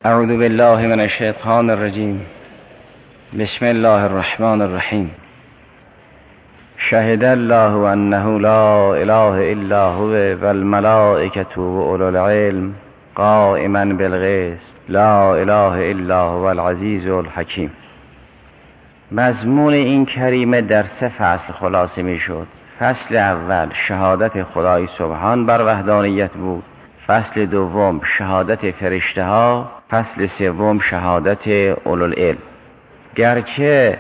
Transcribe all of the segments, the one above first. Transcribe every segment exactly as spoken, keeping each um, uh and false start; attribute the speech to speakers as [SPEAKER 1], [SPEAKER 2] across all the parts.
[SPEAKER 1] اعوذ بالله من الشیطان الرجیم. بسم الله الرحمن الرحیم. شهد الله انه لا اله الا هو والملائکة واولو العلم قائما بالقسط لا اله الا هو العزیز الحکیم. مضمون این کریمه در سه فصل خلاصه می شد. فصل اول شهادت خدای سبحان بر وحدانیت بود. فصل دوم شهادت فرشته ها. فصل سوم شهادت اولوالعلم. گرچه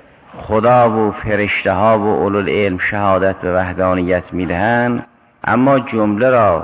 [SPEAKER 1] خدا و فرشته ها و اولوالعلم شهادت به وحدانیت میدهند، اما جمله را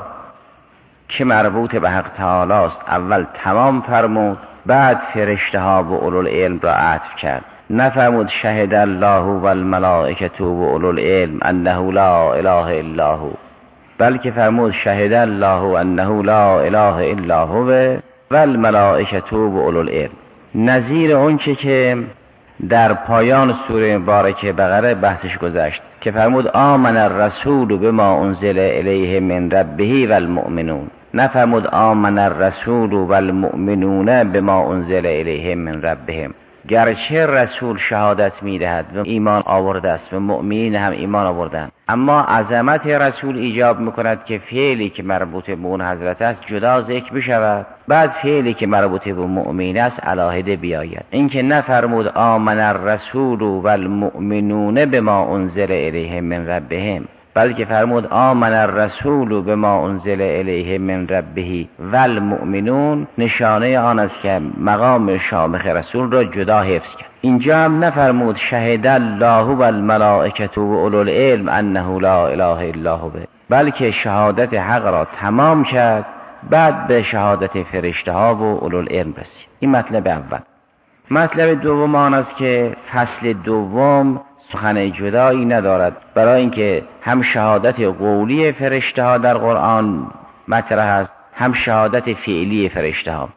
[SPEAKER 1] که مربوط به حق تعالی است اول تمام فرمود، بعد فرشته ها و اولوالعلم را عطف کرد. نفرمود شهد الله و الملائکة و اولوالعلم انه لا اله الا هو، بلکه فرمود شهد الله انه لا اله الا هو و الملائکة و اولوالعلم. نظیر اونچه که در پایان سوره مبارکه بقره بحثش گذشت که فرمود آمن الرسول بما انزل الیه من ربه والمؤمنون. نفرمود آمن الرسول والمؤمنون بما انزل الیه من ربهم. گرچه رسول شهادت میدهد و ایمان آورده است و مؤمنین هم ایمان آوردند، اما عظمت رسول ایجاب میکند که فعلی که مربوط به اون حضرت است جدا ذکر بشود، بعد فعلی که مربوط به مؤمن است علاهده بیاید. اینکه نفرمود آمن الرسول والمؤمنون بما انزل الیه من ربهم، بلکه فرمود آمن الرسول بما انزل الیه من ربه والمؤمنون، نشانه آن است که مقام شامخ رسول را جدا حفظ کرد. اینجا هم نفرمود شهد الله والملائکة و اولوالعلم انه لا اله الا هو، بلکه شهادت حق را تمام کرد، بعد به شهادت فرشته ها و اولوالعلم رسید. این مطلب اول. مطلب دوم آن است که فصل دوم سخن جدایی ندارد، برای اینکه هم شهادت قولی فرشته ها در قرآن مطرح است، هم شهادت فعلی فرشته ها.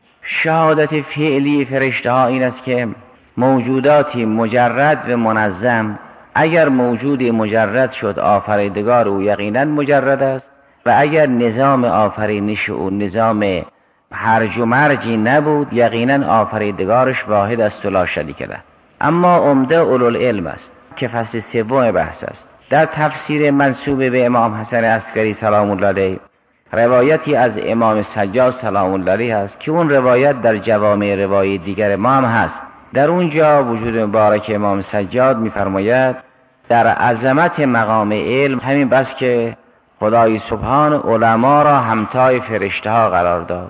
[SPEAKER 1] شهادت فعلی فرشته ها این است که موجوداتی مجرد و منظم، اگر موجودی مجرد شد آفریدگار او یقینا مجرد است، و اگر نظام آفرینش او نظام هرج و مرجی نبود یقینا آفریدگارش واحد است و لا شریک له. اما عمده اولوالعلم است که فصل سوم بحث است. در تفسیر منسوب به امام حسن عسکری سلام الله علیه روایتی از امام سجاد سلام الله علیه است که اون روایت در جوامع روایی دیگر ما هم هست. در اونجا وجود مبارک امام سجاد می‌فرماید در عظمت مقام علم همین بس که خدای سبحان علما را همتای فرشته ها قرار داد،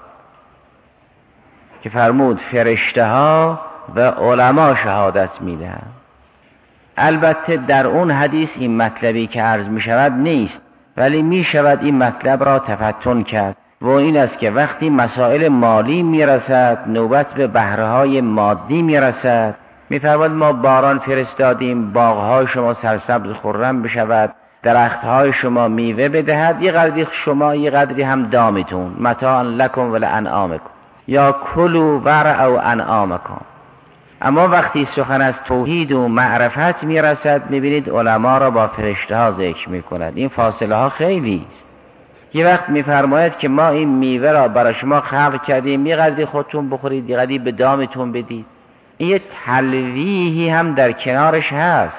[SPEAKER 1] که فرمود فرشته ها و علما شهادت میدهند. البته در اون حدیث این مطلبی که عرض می شود نیست، ولی می شود این مطلب را تفتن کرد، و این است که وقتی مسائل مالی می رسد، نوبت به بهره های مادی می رسد، می فرماید ما باران فرستادیم باغهای شما سرسبز خرم بشود، درختهای شما میوه بدهد، یه قدری شما یه قدری هم دامتون، متاعا لکم و لانعامکم، یا کلوا ورعوا انعامکم. اما وقتی سخن از توحید و معرفت میرسد میبینید علما را با فرشته ها ذکر میکند. این فاصله ها خیلی است. یه وقت میفرماید که ما این میوه را برای شما خلق کردیم، یه قدری خودتون بخورید، یه قدری به دامتون بدید. این یه تلویحی هم در کنارش هست.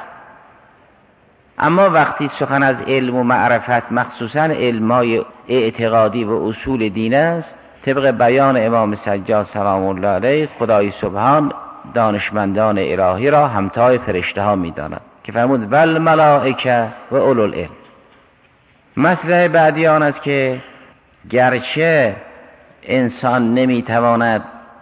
[SPEAKER 1] اما وقتی سخن از علم و معرفت مخصوصا علمای اعتقادی و اصول دین است، طبق بیان امام سجاد سلام الله علیه خدای سبحان دانشمندان الهی را همتای فرشته ها می داند که فرمود والملائکه و اولوالعلم. مسئله بعدی آن است که گرچه انسان نمی تواند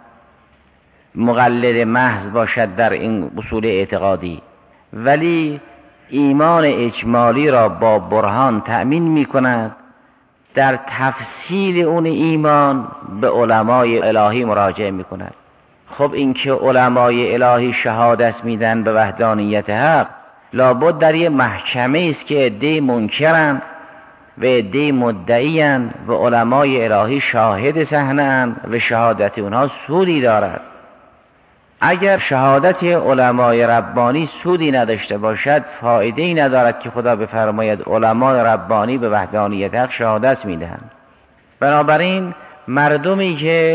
[SPEAKER 1] مقلد محض باشد در این اصول اعتقادی، ولی ایمان اجمالی را با برهان تأمین می کند. در تفصیل اون ایمان به علمای الهی مراجعه می کند. خب این که علمای الهی شهادت میدن به وحدانیت حق، لابد در یه محکمه است که عده منکرن و عده مدعیان و علمای الهی شاهد صحنه‌اند و شهادت اونها سودی دارد. اگر شهادت علمای ربانی سودی نداشته باشد فایده‌ای ندارد که خدا بفرماید علمای ربانی به وحدانیت حق شهادت میدهند. بنابراین مردمی که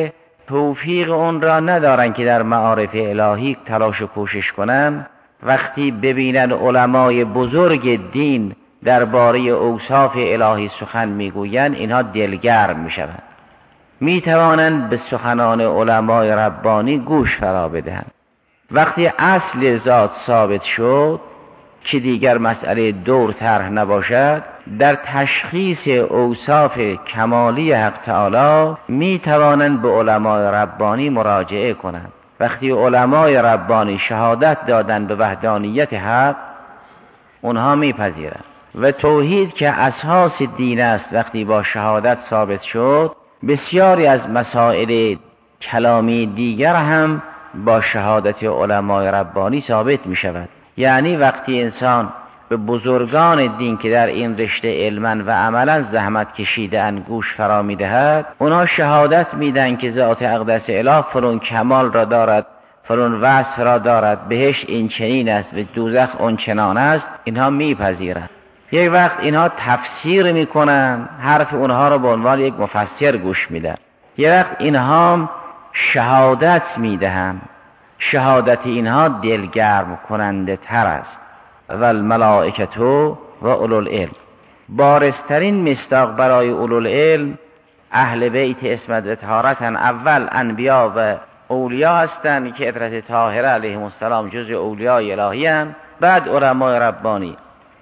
[SPEAKER 1] توفیق اون را ندارن که در معارف الهی تلاش و کوشش کنن، وقتی ببینن علمای بزرگ دین درباره اوصاف الهی سخن میگویند، اینها دلگرم میشوند، میتوانند به سخنان علمای ربانی گوش فرا بدهند. وقتی اصل ذات ثابت شد که دیگر مسئله دور طرح نباشد، در تشخیص اوصاف کمالی حق تعالی می توانند به علمای ربانی مراجعه کنند. وقتی علمای ربانی شهادت دادند به وحدانیت حق، اونها میپذیرند و توحید که اساس دین است وقتی با شهادت ثابت شد، بسیاری از مسائل کلامی دیگر هم با شهادت علمای ربانی ثابت می شود. یعنی وقتی انسان به بزرگان دین که در این رشته علما و عملا زحمت کشیده ان گوش فرا می دهد، اونا شهادت می دهند که ذات اقدس اله فلان کمال را دارد، فلان وصف را دارد، بهشت این چنین است و دوزخ اون چنان است، اینها می پذیرند. یک وقت اینها تفسیر می کنند، حرف اونها را به عنوان یک مفسر گوش می دهند. یک وقت اینها شهادت می دهند، شهادت اینها دلگرم کننده تر است. و الملائکه و اولوالعلم، بارزترین مصداق برای اولوالعلم اهل بیت عصمت و طهارت، اول انبیا و اولیا هستند که عترت طاهره علیهم السلام جزء اولیای الهی هستند، بعد علمای ربانی.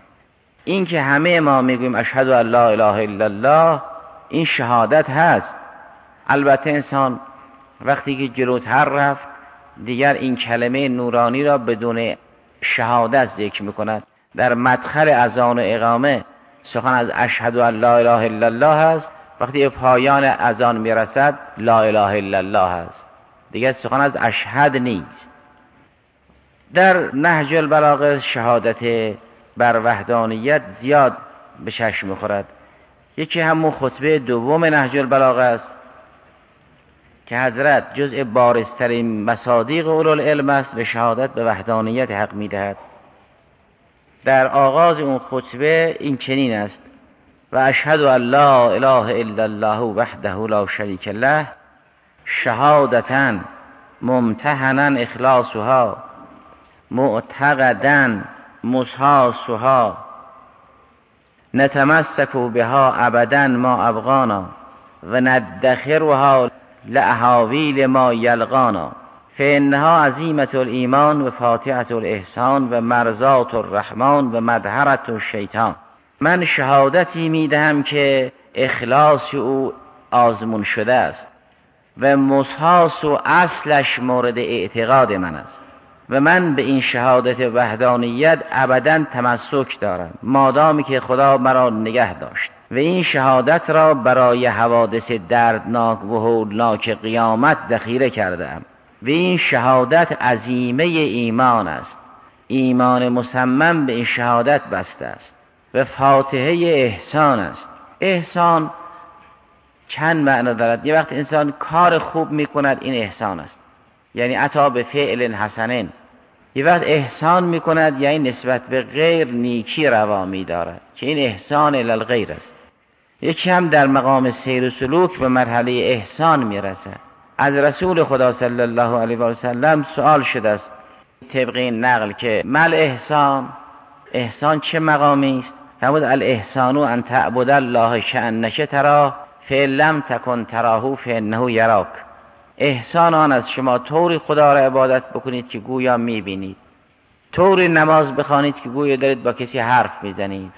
[SPEAKER 1] این که همه ما میگویم اشهد ان لا اله الا الله، این شهادت هست. البته انسان وقتی که جلوتر رفت دیگر این کلمه نورانی را بدون شهادت ذکر میکند. در مدخل اذان و اقامه سخن از اشهد ان لا اله الا الله است، وقتی به پایان اذان میرسد لا اله الا الله است، دیگر سخن از اشهد نیست. در نهج البلاغه شهادت بر وحدانیت زیاد به چشم میخورد. یکی همون خطبه دوم نهج البلاغه است که حضرت جزء بارزترین مصادیق اولوالعلم است و شهادت به وحدانیت حق میدهد. در آغاز اون خطبه این چنین است: و اشهد ان لا اله الا الله وحده لا شریک له شهادتا ممتحنا اخلاصها معتقدا مسحاسها نتمسک بها ابدا ما ابغانا و ندخرها لأحاویل ما یلقانا فانها عظیمة الایمان و فاتحة الاحسان و مرضات الرحمن و مدهرة الشیطان. من شهادتی میدهم که اخلاص او آزمون شده است و مسحاس و اصلش مورد اعتقاد من است و من به این شهادت وحدانیت ابدا تمسک دارم مادامی که خدا مرا نگه داشت و این شهادت را برای حوادث دردناک و هولناک قیامت ذخیره کردم و این شهادت عظیمه ایمان است. ایمان مصمم به این شهادت بسته است و فاتحه احسان است. احسان چند معنا دارد. یه وقت انسان کار خوب میکند، این احسان است، یعنی عطا به فعل حسنین. یه وقت احسان میکند یعنی نسبت به غیر نیکی روا می‌دارد که این احسان الی الغیر است. یکی هم در مقام سیر و سلوک به مرحله احسان میرسد. از رسول خدا صلی الله علیه و سلم سوال شده است طبق این نقل که مل احسان، احسان چه مقامی است؟ فرمود الاحسان ان تعبد الله کأنک تراه فإن لم تکن تراه فإنه یراک. احسان آن است شما طوری خدا را عبادت بکنید که گویا میبینید، طوری نماز بخوانید که گویا دارید با کسی حرف میزنید،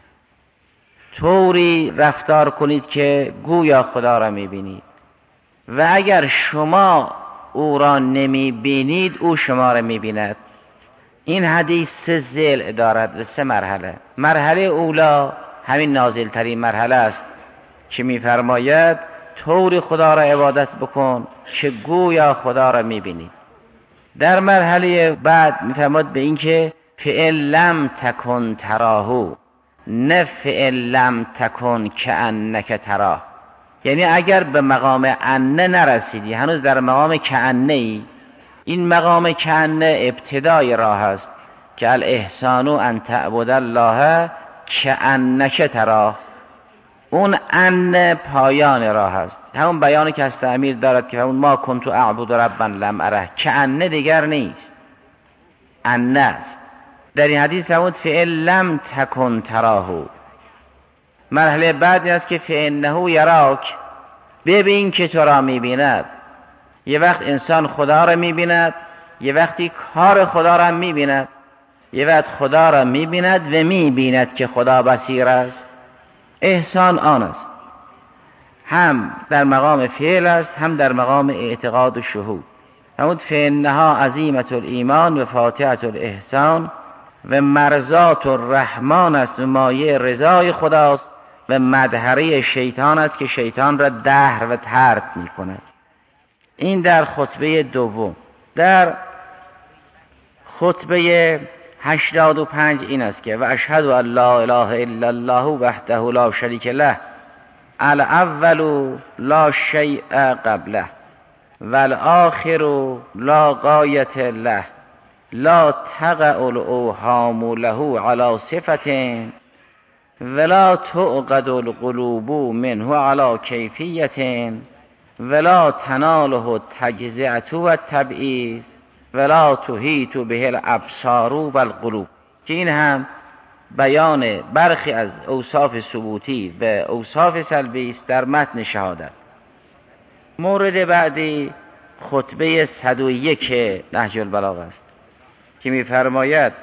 [SPEAKER 1] طوری رفتار کنید که گویا خدا را میبینید. و اگر شما او را نمیبینید او شما را میبیند. این حدیث سه ضلع دارد و سه مرحله. مرحله اولا همین نازل ترین مرحله است که میفرماید طوری خدا را عبادت بکن که گویا خدا را میبینید. در مرحله بعد میفرماید به این که فإن لم تکن تراهو، نه فإن لم تکن کأنک تراه. یعنی اگر به مقام انه نرسیدی، هنوز در مقام کأنه ای. این مقام کأنه ابتدای راه است که الاحسان ان تعبد الله کأنک تراه. اون ان پایان راه است، همون بیانی که از تعمیر دارد که همون ما کنت اعبد ربا لم اره، که ان دیگر نیست، ان است. در این حدیث فرمود فئن لم تکن تراهو. مرحله بعدی است که فانه یراک، ببین که تو را میبیند. یه وقت انسان خدا را میبیند، یه وقتی کار خدا را میبیند. یه وقت خدا را میبیند و میبیند که خدا بصیر است. احسان آن است، هم در مقام فعل است، هم در مقام اعتقاد و شهود. همون فانها عظیمت الایمان و فاتحه الاحسان و مرضات الرحمن است و مایه رضای خداست و مدحره شیطان است که شیطان را دهر و طرد می کند. این در خطبه دوم. در خطبه هشتاد و پنج این است که و اشهد ان لا اله الا الله وحده لا شریک له الاول لا شیء قبله والآخر لا غایة له لا تقع الاوهام له على صفة ولا تعقد القلوب منه على کیفیة ولا تناله التجزئة والتبعیض ولا تحیط به الابصار والقلوب. که این هم بیان برخی از اوصاف ثبوتی و اوصاف سلبی است در متن شهادت. مورد بعدی خطبه صد و یک نهج البلاغه است که می‌فرماید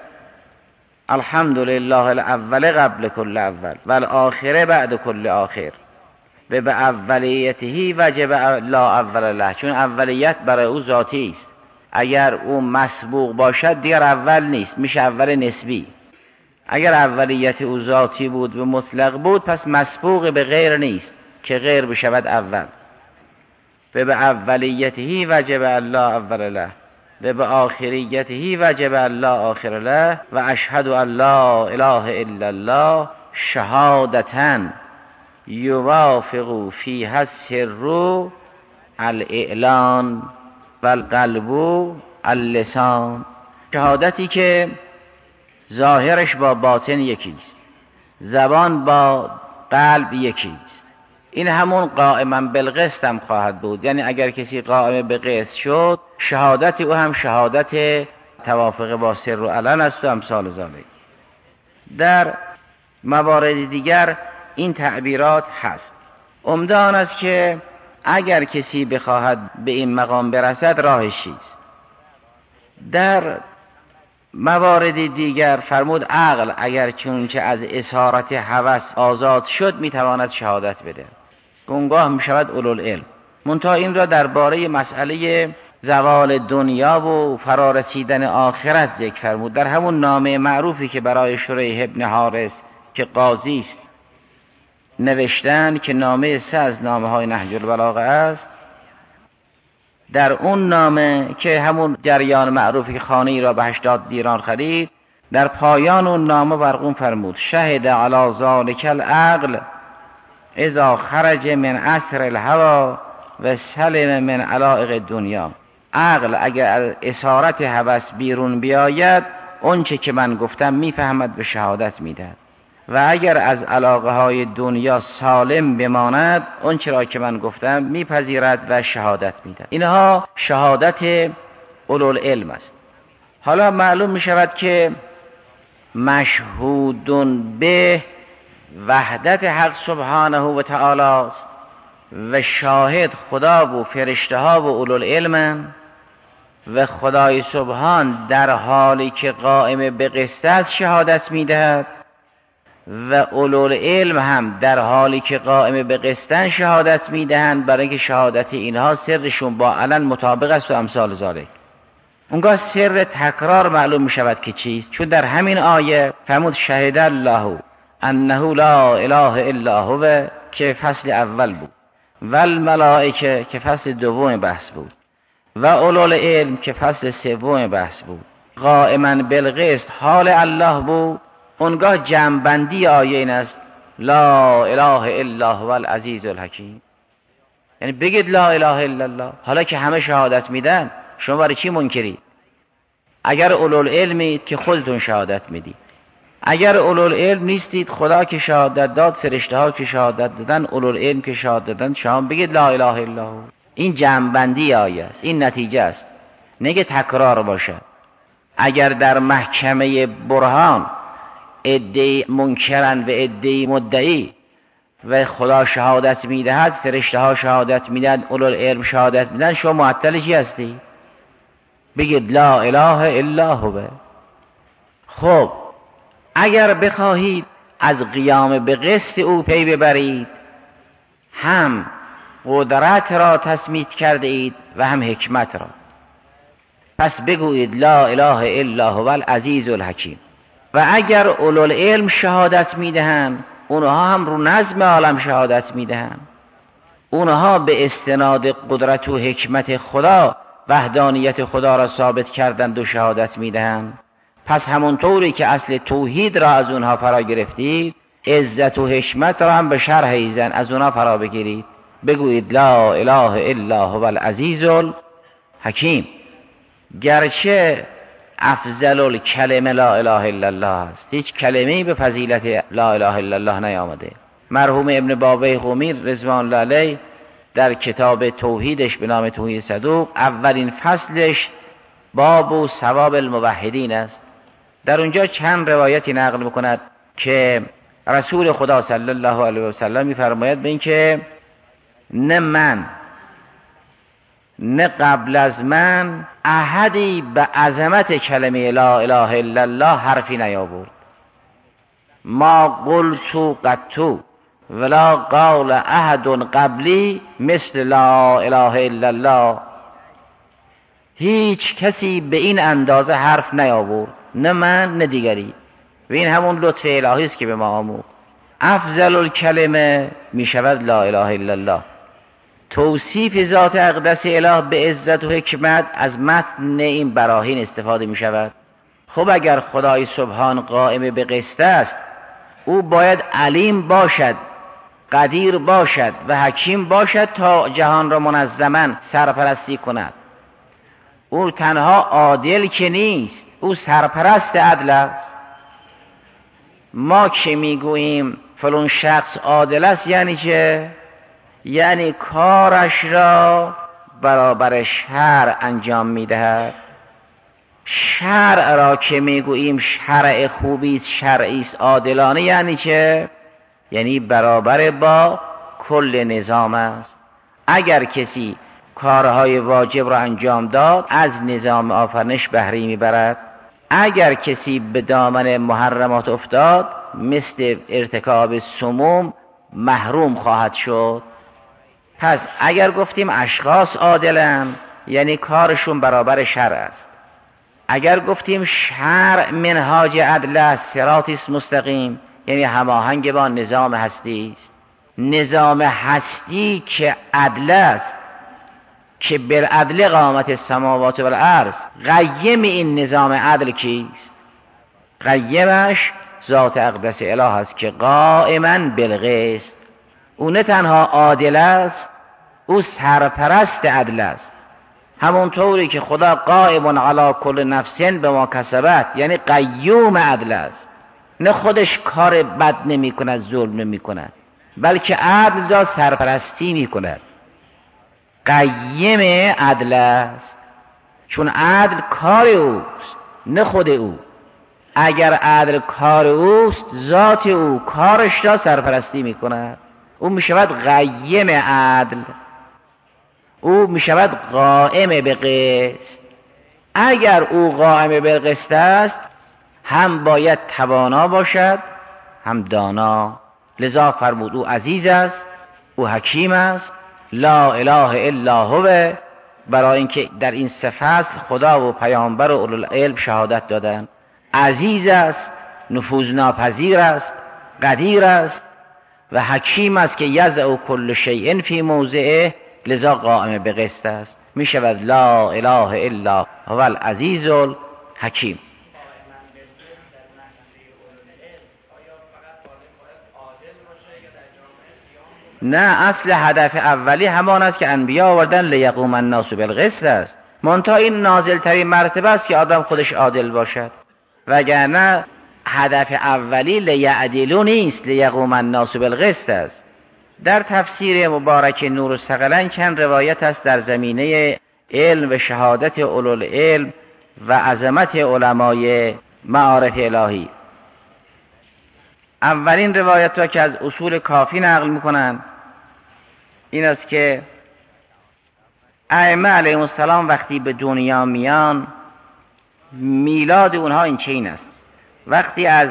[SPEAKER 1] الحمدلله الاول قبل کل اول والآخر بعد کل آخر و به اولیته وجب لا اول له، چون اولیت برای او ذاتی است. اگر او مسبوق باشد دیگر اول نیست، میشه اول نسبی. اگر اولیت او ذاتی بود و مطلق بود پس مسبوق به غیر نیست که غیر بشود اول. و به اولیته وجب لا اول له و به آخریته وجب لا آخر له و اشهد ان لا اله الا الله شهادةً یوافق فیها السر الاعلان والقلب اللسان. شهادتی که ظاهرش با باطن یکیست، زبان با قلب یکیست. این همون قائما بالقسط هم خواهد بود، یعنی اگر کسی قائم به قسط شد شهادت او هم شهادت توافق با سر و علن است و امثال ذلک. در موارد دیگر این تعبیرات هست. عمده آن است که اگر کسی بخواهد به این مقام برسد راهش چیست. در موارد دیگر فرمود عقل اگر چونچه از اسارت هوس آزاد شد میتواند شهادت بده، گنگاه میشود اولوالعلم. منتها این را درباره مسئله زوال دنیا و فرارسیدن آخرت ذکر فرمود. در همون نامه معروفی که برای شریح ابن حارث که قاضی است نوشتن که نامه سه از نامه های نهج البلاغه است، در اون نامه که همون جریان معروفی که خانه ای را به هشتاد دیران خرید، در پایان اون نامه برقون فرمود شهد علی ذالک العقل اذا خرج من عصر الهوى و سلم من علائق دنیا. عقل اگر از اسارت هوس بیرون بیاید اون چه که من گفتم میفهمد به شهادت میدهد، و اگر از علاقه های دنیا سالم بماند اون چرا که من گفتم میپذیرد و شهادت میدهد. اینها شهادت اولوالعلم است. حالا معلوم میشود که مشهودون به وحدت حق سبحانه و تعالی است و شاهد خدا و فرشته ها و اولوالعلم و خدای سبحان در حالی که قائم به قسط است شهادت میدهد و اولوالعلم هم در حالی که قائم به قسطن شهادت میدهند، برای اینکه شهادت اینها سرشون با علن مطابق است و امثال ذالک. اونگاه سر تکرار معلوم میشود که چیست، چون در همین آیه فرمود شهد الله انه لا اله الا هو که فصل اول بود و الملائکه که فصل دوم بحث بود و اولوالعلم که فصل سوم بحث بود. قائما بالقسط حال الله بود. اونگاه جمع‌بندی آیه این است لا اله الا هو العزیز الحکیم، یعنی بگید لا اله الا الله. حالا که همه شهادت میدن شما برای چی منکری؟ اگر اولوالعلمید که خودتون شهادت میدید، اگر اولوالعلم نیستید، خدا که شهادت داد، فرشته ها که شهادت دادن، اولوالعلم که شهادت دادن، شما بگید لا اله الا هو. این جمع‌بندی آیه است، این نتیجه است، نگه تکرار باشد. اگر در محکمه برهان عده‌ای منکرن و عده‌ای مدعی و خدا شهادت میدهد، فرشته ها شهادت میدهد، اولوالعلم شهادت میدهد، شما معطل چی هستی؟ بگید لا اله الا هو. خب اگر بخواهید از قیام به قسط او پی ببرید، هم قدرت را تثبیت کرده اید و هم حکمت را، پس بگویید لا اله الا هو العزیز الحکیم. و اگر اولوالعلم شهادت میدهند، اونها هم رو نظم عالم شهادت میدهند، اونها به استناد قدرت و حکمت خدا وحدانیت خدا را ثابت کردند و شهادت میدهند. پس همونطوری که اصل توحید را از اونها فرا گرفتید، عزت و حکمت را هم به شرح ایزن از اونها فرا بگیرید. بگویید لا اله الا هو العزیز الحکیم. گرچه افضل الکلمه لا اله الا الله است، هیچ کلمه‌ای به فضیلت لا اله الا الله نیامده. مرحوم ابن بابی قمی رضوان الله علیه در کتاب توحیدش به نام توحید صدوق، اولین فصلش باب و ثواب الموحدین است. در اونجا چند روایتی نقل میکند که رسول خدا صلی الله علیه و سلم میفرماید به این که نه من نه قبل از من احدی به عظمت کلمه لا اله الا الله حرفی نیاورد. ما قلت قطو ولا قال احد قبلی مثل لا اله الا الله. هیچ کسی به این اندازه حرف نیاورد، نه من نه دیگری. و این همون لطف الهی است که به ما آموخت. افضل الکلمه می شود لا اله الا الله. توصیف ذات اقدس اله به عزت و حکمت از متن این براهین استفاده می شود. خب اگر خدای سبحان قائم به قسط است، او باید علیم باشد، قدیر باشد و حکیم باشد تا جهان را منظما سرپرستی کند. او تنها عادل که نیست، او سرپرست عدل است. ما که میگوییم فلان شخص عادل است یعنی چه؟ یعنی کارش را برابر شرع انجام میدهد. شرع را که میگوییم شرع خوبی است، شرعی است، عادلانه، یعنی چه؟ یعنی برابر با کل نظام است. اگر کسی کارهای واجب را انجام داد، از نظام آفرینش بهره میبرد. اگر کسی به دامن محرمات افتاد، مثل ارتکاب سموم محروم خواهد شد. پس اگر گفتیم اشخاص عادلن، یعنی کارشون برابر شرع است. اگر گفتیم شرع منهاج عدل است، صراط است مستقیم، یعنی هماهنگ با نظام هستی است. نظام هستی که عدل است، که بالعدل قامت السماوات والارض. قیم این نظام عدل کیست؟ قیمش ذات اقدس اله است که قائما بالقسط. او نه تنها عادل است، او سرپرست عدل است. همونطوری که خدا قائم علی کل نفس بما کسبت، یعنی قیوم عدل است. نه خودش کار بد نمی کند، ظلم نمی کند، بلکه عدل را سرپرستی می کند. قیم عدل است، چون عدل کار اوست نه خود او. اگر عدل کار اوست، ذات او کارش را سرپرستی می کند. او می شود قیم عدل، او می شود قائم به قسط. اگر او قائم به قسط است، هم باید توانا باشد هم دانا. لذا فرمود او عزیز است، او حکیم است. لا اله الا هو، برای اینکه در این سه فصل خدا و پیامبر و اولوالعلم شهادت دادند. عزیز است، نفوذ ناپذیر است، قدیر است و حکیم است که یضع کل شیء فی موضعه، لذا قائم به قسط است. می شود لا اله الا هو العزیز الحکیم. نه، اصل هدف اولی همان است که انبیا آوردن لیقوم الناس بالقسط است. منتها این نازل ترین مرتبه است که آدم خودش عادل باشد، وگرنه هدف اولی لیعدلوا نیست، لیقوم الناس بالقسط است. در تفسیر مبارک نور الثقلین چند روایت است در زمینه علم و شهادت اولوالعلم و عظمت علمای معارف الهی. اولین روایت را که از اصول کافی نقل میکنند این است که ائمه علیهم السلام وقتی به دنیا میان میلاد اونها این چین است: وقتی از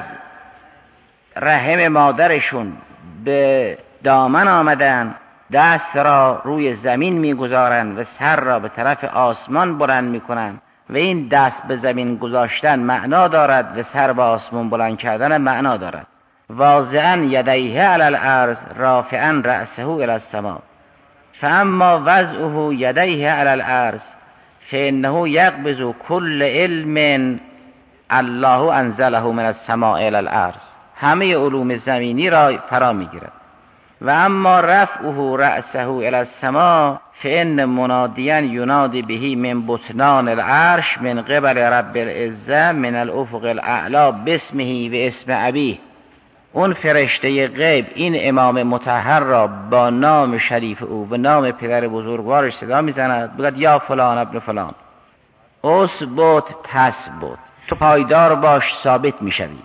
[SPEAKER 1] رحم مادرشون به دامن آمدن دست را روی زمین میگذارند و سر را به طرف آسمان بلند میکنند و این دست به زمین گذاشتن معنا دارد و سر به آسمان بلند کردن معنا دارد. واضعا یدیه علی الارض رافعا رأسه الی السماء فاما وضعه یدیه علی الارض فانه یقبض کل علم الله انزله من السماء الی الارض، همه علوم زمینی را فرا میگیرد. و اما رفعه رأسه الی السماء فان منادیا ینادی بهی من بطنان العرش من قبل رب العزه من الافق الاعلی باسمه و اسم ابیه. اون فرشته غیب این امام مطهر را با نام شریف او و نام پدر بزرگوارش صدا میزند، بگوید یا فلان ابن فلان اثبت تثبت، تو پایدار باش ثابت میشوی.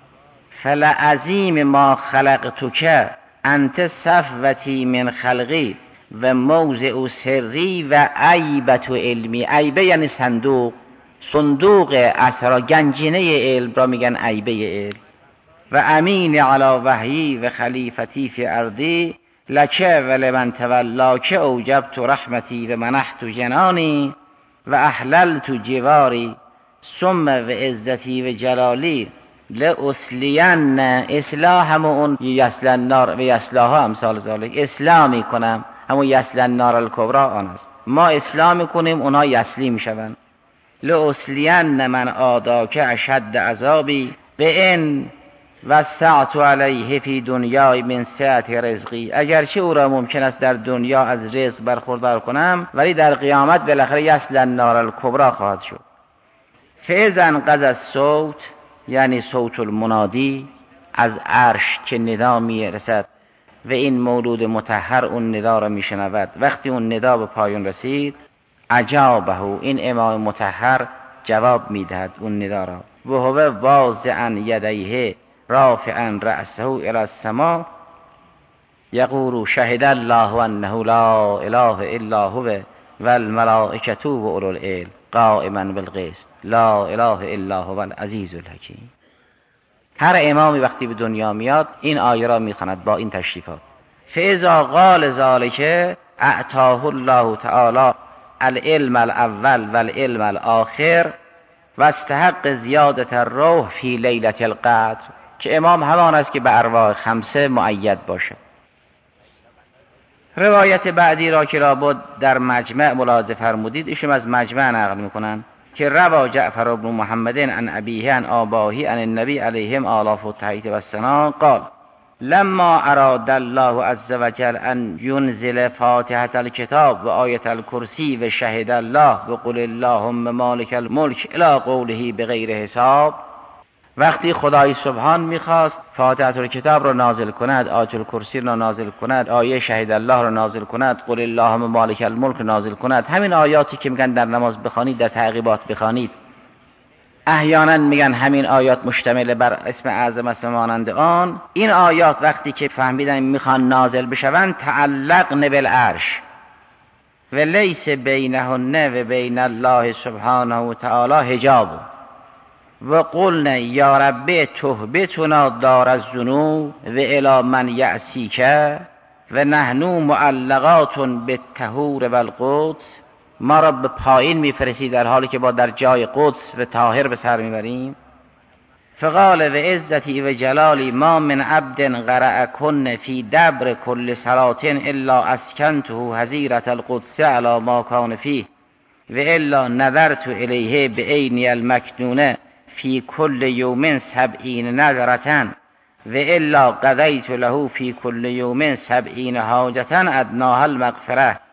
[SPEAKER 1] فلعظیم ما خلقتک انت صفوتی من خلقی و موضع سری و عیبت و علمی. عیبه یعنی صندوق، صندوق اسرار، گنجینه علم را میگن عیبه علم. و امین علی وحی و خلیفتی فی ارضی لکه و لمن تولاک اوجبت رحمتی و منحت جنانی و احللت جواری ثم و عزتی و جلالی لاسلین اصلاح همون یسلن نار و یسلاها امثال ذالک، اسلامی کنم همون یسلن نار الکبرى آن است. ما اسلامی کنیم اونها یسلی میشوند. لاسلین من آداک اشد عذابی به ان وسعت علیه فی دنیای من سعت رزقی. اگرچه او را ممکن است در دنیا از رزق برخوردار کنم ولی در قیامت بالاخره یسلن نار الکبرى خواهد شد. فاذا انقض الصوت یعنی صوت المنادی از عرش که ندا می رسد و این مولود مطهر اون ندا را می شنود. وقتی اون ندا به پایان رسید اجابه، این امام مطهر جواب می دهد اون ندا را. و هو واضعا یدیه رافعا رأسه الی السماء یقول شهد الله انه لا اله الا هو و الملائکة و اولو العلم قائما بالقسط لا اله الا هو العزیز الحکیم. هر امامی وقتی به دنیا میاد این آیه را میخواند با این تشریفات. فاذا قال ذلک اعطاه الله تعالی العلم الاول و العلم الاخر و استحق زیادت الروح فی لیلة القدر، که امام همان است که به ارواح خمسه مؤید باشه. روایت بعدی را که لابد در مجمع ملاحظه فرمودید ایشون از مجمع نقل میکنن که روا جعفر بن محمد عن ابیه عن آباهی عن النبی علیهم آلاف التحیت و الثنا قال لما اراد الله عز وجل ان ينزل فاتحة الكتاب و آیت الکرسی و شهد الله و قل اللهم مالک الملک الی قوله بغیر حساب، وقتی خدای سبحان میخواست فاتحه الکتاب را نازل کند، آیت الکرسی را نازل کند، آیه شهید الله را نازل کند، قل اللهم مالک الملک نازل کند، همین آیاتی که میگن در نماز بخوانید در تعقیبات بخوانید، احیانا میگن همین آیات مشتمل بر اسم اعظم است مانند آن. این آیات وقتی که فهمیدن میخوان نازل بشوند تعلقن بالعرش و لیس بینهن و بین الله سبحانه و تعالی حجاب و قلنا یا رب تهبتنا دار الذنوب و الی من یعصیک و نحن معلقات بالطهور و القدس، ما را به پایین میفرستی در حالی که با در جای قدس و طاهر به سر میبریم. فقال و عزتی و جلالی ما من عبد قرأ کن فی دبر کل صلاة الا اسکنته حظیرة القدس علی ما کان فیه و الا نظرت الیه بعینی المکنونه فی کل یوم سبعین نظرتن و الا قضیت له فی کل یوم سبعین حاجتن ادناها المغفره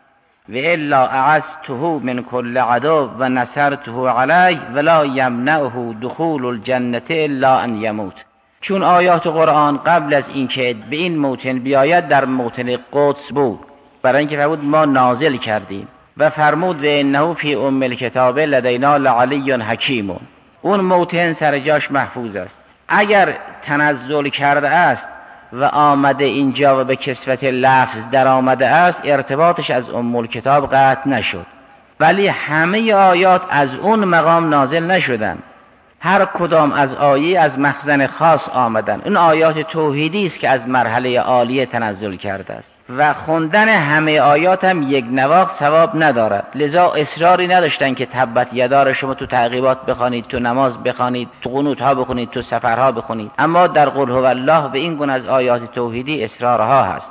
[SPEAKER 1] و الا اعزته من کل عدو و نصرته علیه ولا یمنعه دخول الجنه الا ان یموت. چون آیات قرآن قبل از اینکه به این موطن بیاید در موطن قدس بود، برای اینکه فرمود ما نازل کردیم و فرمود و انه فی ام الکتاب لدینا لعلی حکیم، اون موطن سر جاش محفوظ است. اگر تنزل کرده است و آمده اینجا و به کسوت لفظ در آمده است، ارتباطش از ام الکتاب قطع نشد، ولی همه آیات از اون مقام نازل نشدن، هر کدام از آیه از مخزن خاص آمدن. این آیات توحیدی است که از مرحله عالیه تنزل کرده است و خوندن همه آیات هم یک نواخت ثواب ندارد، لذا اصراری نداشتن که تبت یدا شما تو تعقیبات بخوانید، تو نماز بخوانید، تو قنوت ها بخونید، تو سفرها بخونید. اما در قل هو الله به این گونه از آیات توحیدی اصرارها هست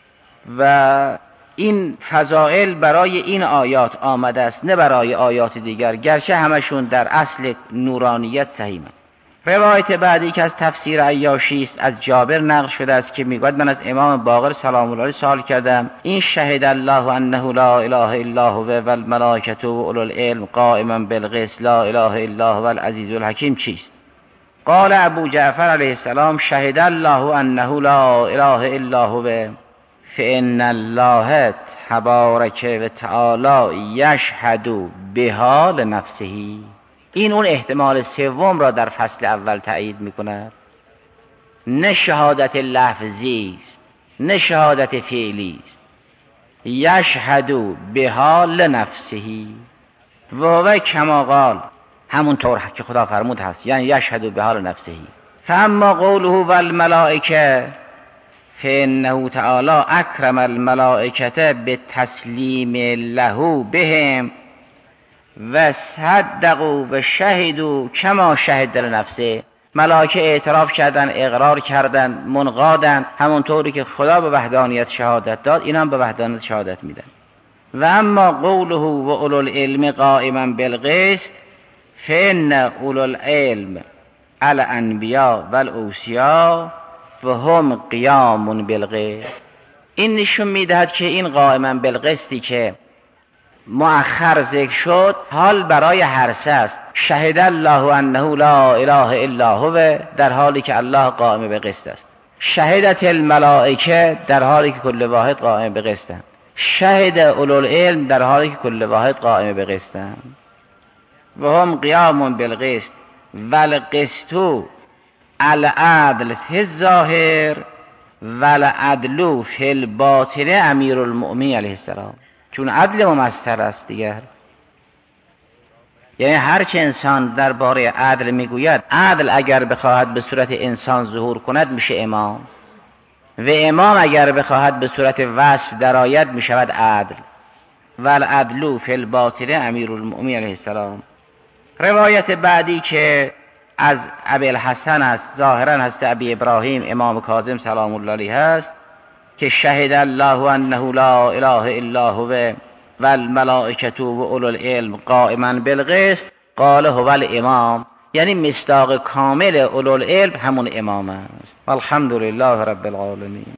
[SPEAKER 1] و این فضائل برای این آیات آمده است، نه برای آیات دیگر، گرچه همشون در اصل نورانیت صحیحه. روایت بعدی که از تفسیر عیاشی است از جابر نقل شده است که میگوید من از امام باقر سلام الله علیه سوال کردم این شهد الله انه لا اله الا هو و الملائکه و اولو العلم قائما بالقسط لا اله الا هو العزیز الحکیم چیست؟ قال ابو جعفر علیه السلام شهد الله انه لا اله الا هو فان الله تبارک و تعالی یشهد بها لنفسه. این اون احتمال سوم را در فصل اول تأیید میکند، نه شهادت لفظی است نه شهادت فعلی است. یشهد بها لنفسه و هو کما قال، همونطور که خدا فرمود هست، یعنی یشهد بها لنفسه. فاما قوله والملائکه فانه تعالی اکرم الملائکه بالتسلیم له بهم و صدقوا و شهدوا کما شهد لنفسه. ملائکه اعتراف کردن، اقرار کردن، منقادن، همونطوری که خدا به وحدانیت شهادت داد اینا هم به وحدانیت شهادت میدن. و اما قوله و اولو العلم قائما بالقسط فان اولو العلم الانبیاء والاوصیاء و هم قیام بالقسط. این نشون میدهد که این قائما بالقسطی که مؤخر ذکر شد حال برای هر سه است. شهد الله انه لا اله الا هو در حالی که الله قائم به قسط است. شهدت الملائکه در حالی که کل واحد قائم به قسط است. شهد اولو العلم در حالی که کل واحد قائم به قسط است. و هم قیام بالقسط والقسط العدل فی الظاهر والعدل فی الباطن امیر المؤمنین علیه السلام. چون عدل ممثل است دیگر، یعنی هر چه انسان درباره عدل میگوید، عدل اگر بخواهد به صورت انسان ظهور کند میشه امام و امام اگر بخواهد به صورت وصف درآید میشود عدل. والعدل فی الباطن امیر المؤمنین علیه السلام. روایت بعدی که از ابی الحسن است، ظاهرا هست ابی ابراهیم امام کاظم سلام الله علیه است که شهد الله انه لا اله الا هو و الملائکه و اولو العلم قائما بالقسط قال هو الامام، یعنی مصداق کامل اولو العلم همون امام است. الحمدلله رب العالمین.